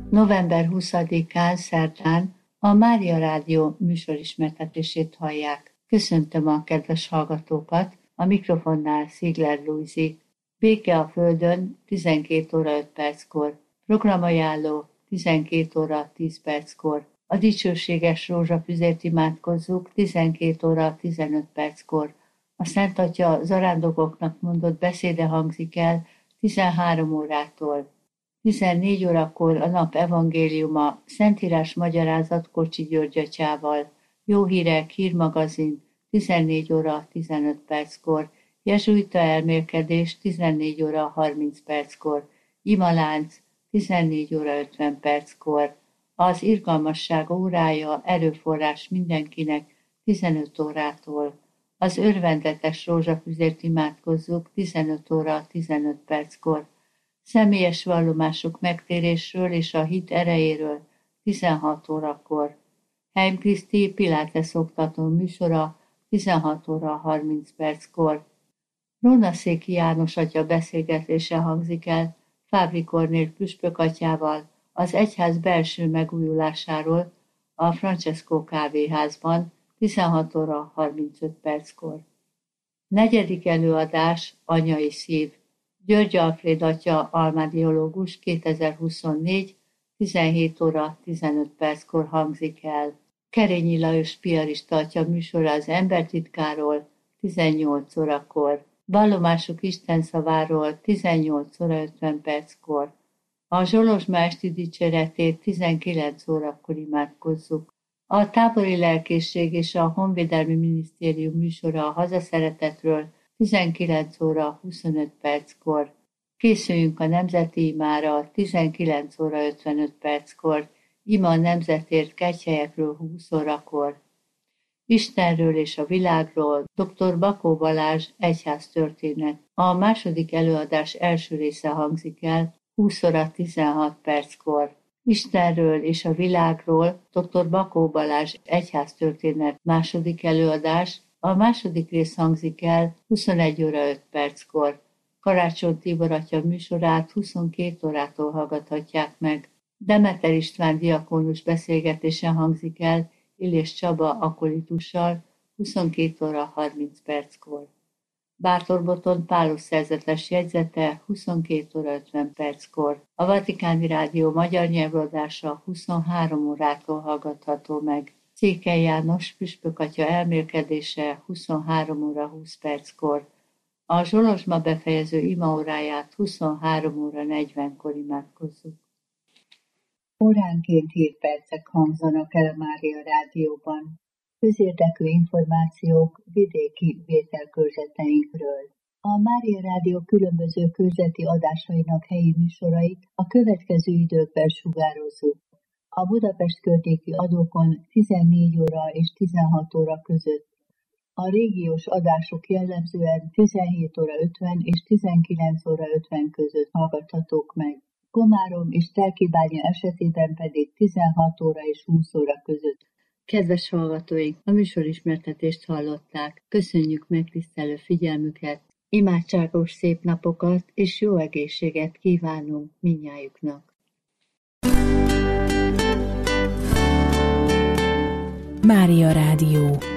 November 20-án szerdán a Mária Rádió műsorismertetését hallják. Köszöntöm a kedves hallgatókat, a mikrofonnál Szigler Lujzi. Béke a Földön 12 óra 5 perckor. Programajánló 12 óra 10 perckor. A dicsőséges rózsafüzért imádkozzuk 12 óra 15 perckor. A Szent Atya zarándokoknak mondott beszéde hangzik el 13 órától. 14 órakor a nap evangéliuma, Szentírás magyarázat Kocsi György atyával, Jó hírek, hírmagazin, 14 óra 15 perckor, jezsuita elmélkedés, 14 óra 30 perckor, imalánc, 14 óra 50 perckor, az irgalmasság órája, erőforrás mindenkinek, 15 órától, az örvendetes rózsafüzért imádkozzuk, 15 óra 15 perckor, személyes vallomások megtérésről és a hit erejéről 16 órakor. Heim Kriszti Pilates oktató műsora 16 óra 30 perckor. Rónaszéki János atya beszélgetése hangzik el Fábri Kornél püspök atyával az egyház belső megújulásáról a Francesco kávéházban 16 óra 35 perckor. Negyedik előadás Anyai szív. György Alfréd atya almádiológus 2024, 17 óra 15 perckor hangzik el. Kerényi Lajos piarista atya műsora az embertitkáról 18 órakor. Vallomásuk Isten szaváról 18 óra 50 perckor. A Zsolozsma esti dicséretét 19 órakor imádkozzuk. A tábori lelkészség és a Honvédelmi Minisztérium műsora a hazaszeretetről 19 óra 25 perckor. Készüljünk a nemzeti imára 19 óra 55 perckor, ima a nemzetért kegyhelyekről 20 órakor. Istenről és a világról dr. Bakó Balázs egyháztörténet. A második előadás első része hangzik el 20 óra 16 perckor. Istenről és a világról dr. Bakó Balázs egyháztörténet második előadás. A második rész hangzik el 21 óra 5 perckor. Karácsony Tibor atya műsorát 22 órától hallgathatják meg. Demeter István diakónus beszélgetése hangzik el Illés Csaba akolitussal 22 óra 30 perckor. Bátor Botond Pálos szerzetes jegyzete 22 óra 50 perckor. A Vatikáni Rádió magyar nyelvadása 23 órától hallgatható meg. Székely János püspök atya elmélkedése 23 óra 20 perckor. A Zsolozsma befejező imaóráját 23 óra 40-kor imádkozzuk. Óránként hírpercek hangzanak el a Mária Rádióban. Közérdekű információk vidéki vételkörzeteinkről. A Mária Rádió különböző körzeti adásainak helyi műsorait a következő időkben sugározzuk. A Budapest környéki adókon 14 óra és 16 óra között. A régiós adások jellemzően 17 óra 50 és 19 óra 50 között hallgathatók meg. Komárom és Telkibánya esetében pedig 16 óra és 20 óra között. Kedves hallgatóink, a műsorismertetést hallották. Köszönjük megtisztelő figyelmüket, imádságos szép napokat és jó egészséget kívánunk mindnyájuknak. Mária Rádió.